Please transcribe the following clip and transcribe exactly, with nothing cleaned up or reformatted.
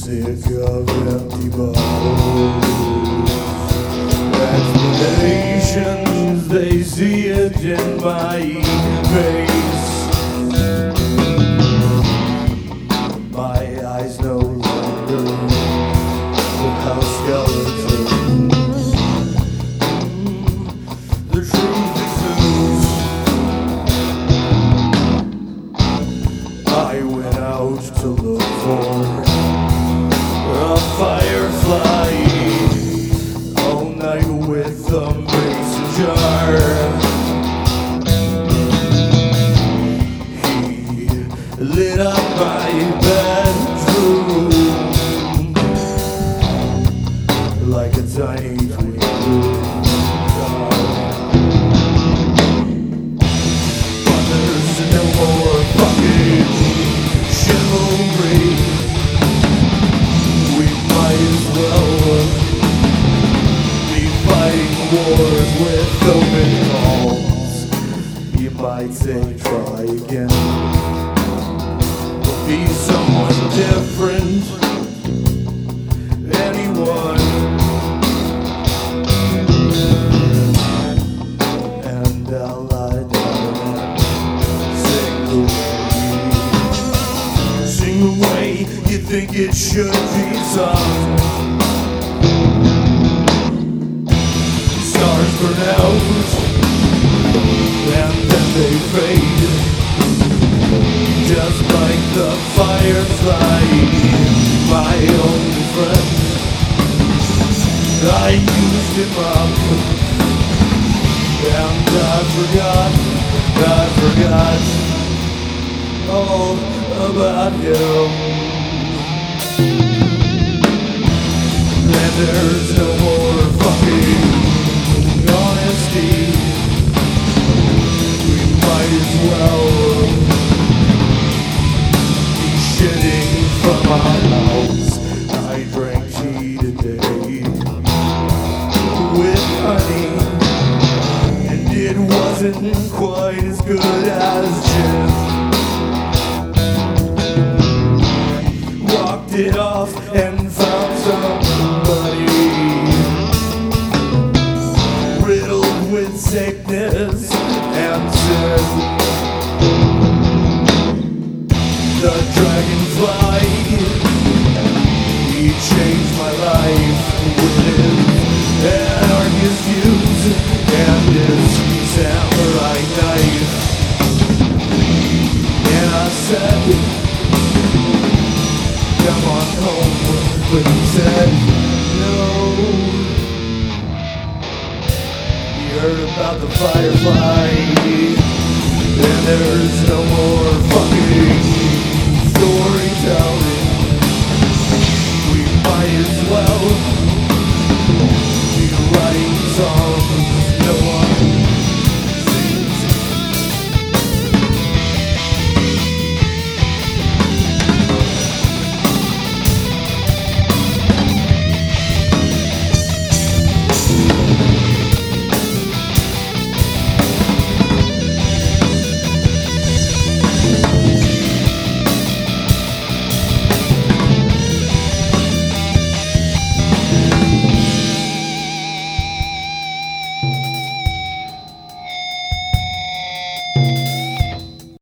sick of empty bottles. Explanations, they see it in my face. My eyes no longer look how skeletons. The truth exudes. I went out to look for a firefly all night with a mason jar. He lit up my bedroom like a tiny twin star. But there's no more fucking chivalry. We might as well be fighting wars with open calls. You might say try again, be someone different, anyone. And I'll lie down and sing the way, sing the way you think it should be sung. Stars burn out and then they fade, just like the firefly, my only friend. I used him up and I forgot, I forgot all about him. And there's no more fucking honesty. We might as well be shitting from our mouths. I drank tea today with honey, and it wasn't quite as good as gin. Walked it off and found somebody riddled with sickness and sin. The dragonfly, he changed my life with his anarchist views and his samurai knife. And I said, come on home, but he said, no. He heard about the firefly, and there's no more fucking